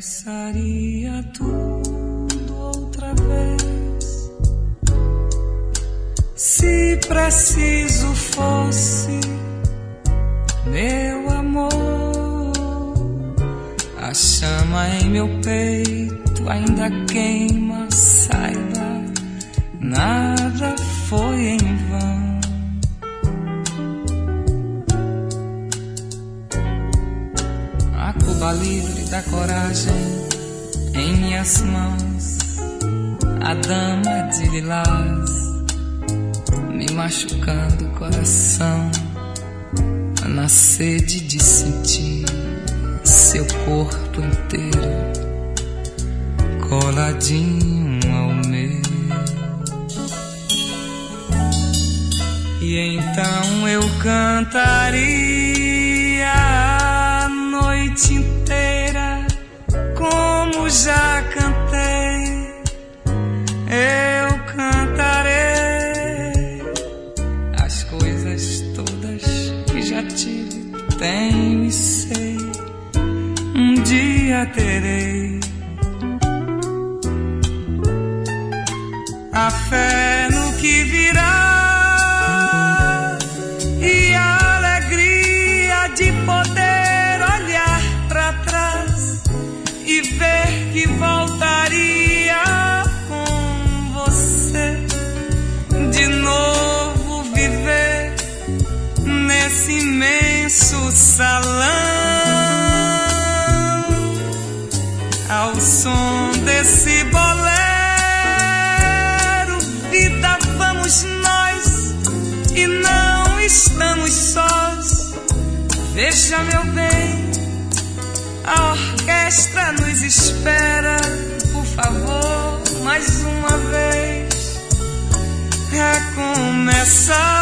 Começaria tudo outra vez, se preciso fosse, meu amor. A chama em meu peito ainda queima, saiba, nada foi em vão. A Cuba livre da coragem em minhas mãos, a dama de lilás me machucando o coração, na sede de sentir seu corpo inteiro coladinho ao meu. E então eu cantaria a noite inteira, como já cantei. Eu cantarei as coisas todas que já tive, tenho e sei, um dia terei. A fé no que virá e a alegria de poder olhar pra trás e ver que voltaria com você, de novo viver nesse imenso salão, ao som desse bolero. Vida, vamos nós e não estamos sós. Veja, meu bem, a orquestra nos espera. Por favor, mais uma vez, recomeçar.